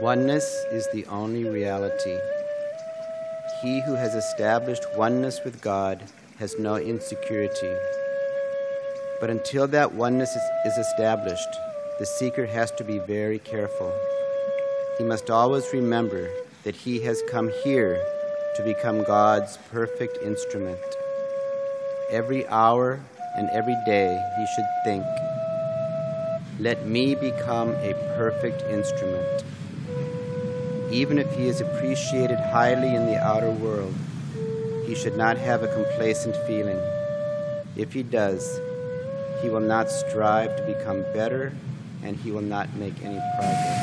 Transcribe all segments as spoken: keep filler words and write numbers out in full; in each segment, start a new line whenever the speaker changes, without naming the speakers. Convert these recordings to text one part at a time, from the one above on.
Oneness is the only reality. He who has established oneness with God has no insecurity. But until that oneness is, is established, the seeker has to be very careful. He must always remember that he has come here to become God's perfect instrument. Every hour and every day he should think, "Let me become a perfect instrument." Even if he is appreciated highly in the outer world, he should not have a complacent feeling. If he does, he will not strive to become better, and he will not make any progress.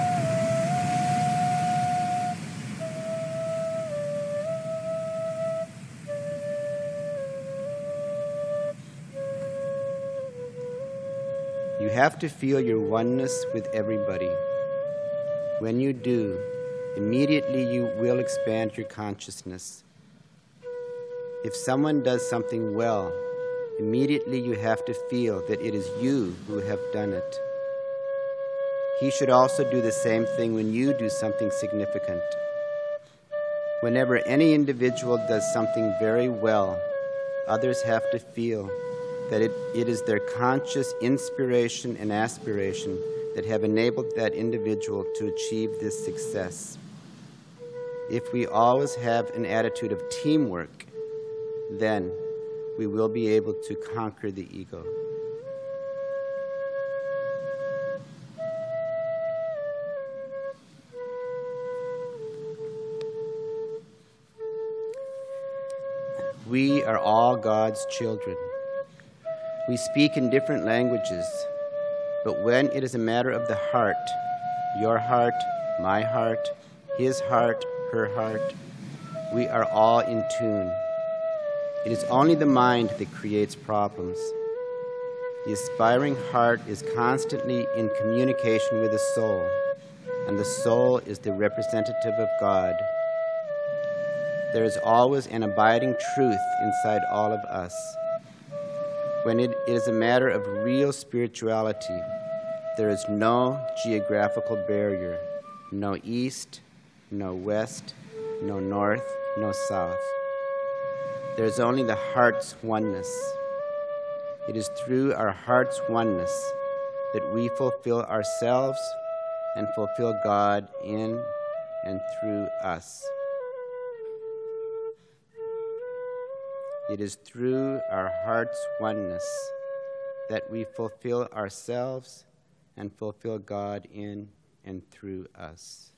You have to feel your oneness with everybody. When you do, immediately you will expand your consciousness. If someone does something well, immediately you have to feel that it is you who have done it. He should also do the same thing when you do something significant. Whenever any individual does something very well, others have to feel that it, it is their conscious inspiration and aspiration that have enabled that individual to achieve this success. If we always have an attitude of teamwork, then we will be able to conquer the ego. We are all God's children. We speak in different languages, but when it is a matter of the heart, your heart, my heart, his heart, her heart, we are all in tune. It is only the mind that creates problems. The aspiring heart is constantly in communication with the soul, and the soul is the representative of God. There is always an abiding truth inside all of us. When it is a matter of real spirituality, there is no geographical barrier, no east, no west, no north, no south. There is only the heart's oneness. It is through our heart's oneness that we fulfill ourselves and fulfill God in and through us. It is through our heart's oneness that we fulfill ourselves and fulfill God in and through us.